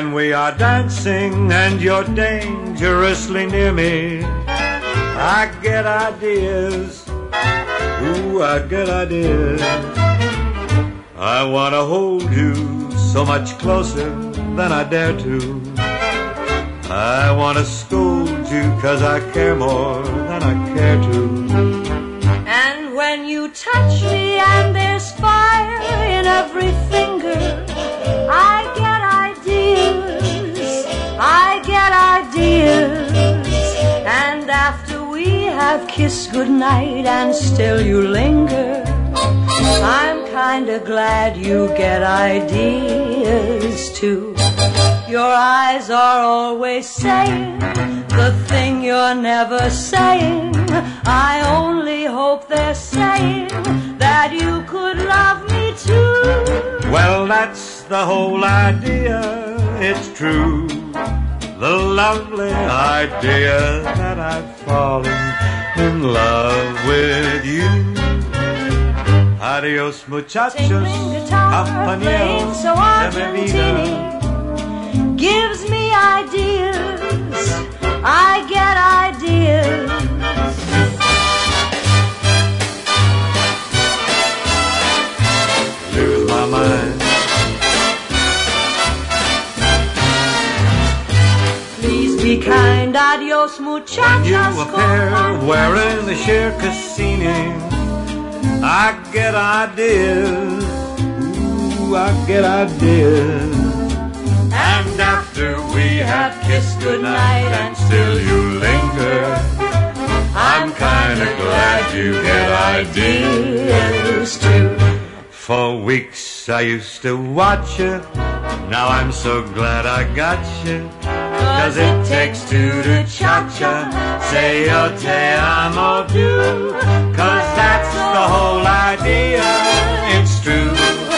When we are dancing and you're dangerously near me, I get ideas, ooh, I get ideas. I want to hold you so much closer than I dare to. I want to scold you 'cause I care more than I care to. And when you touch me and there's fire in every finger, I get ideas, I get ideas. And after we have kissed goodnight and still you linger, I'm kinda glad you get ideas too. Your eyes are always saying the thing you're never saying. I only hope they're saying that you could love me too. Well, that's the whole idea, it's true. The lovely idea that I've fallen in love with you. Adios, muchachos, compañeros so de mi vida. Gives me ideas, I get ideas. Lose my mind. Please be kind, adios, When muchachos. you appear wearing the sheer Cassini, I get ideas, ooh, I get ideas. And after we have kissed goodnight and still you linger, I'm kinda glad you get ideas too. For weeks I used to watch you, now I'm so glad I got you. 'Cause it takes two to cha-cha, say yo te amo do. 'Cause that's the whole idea, it's true.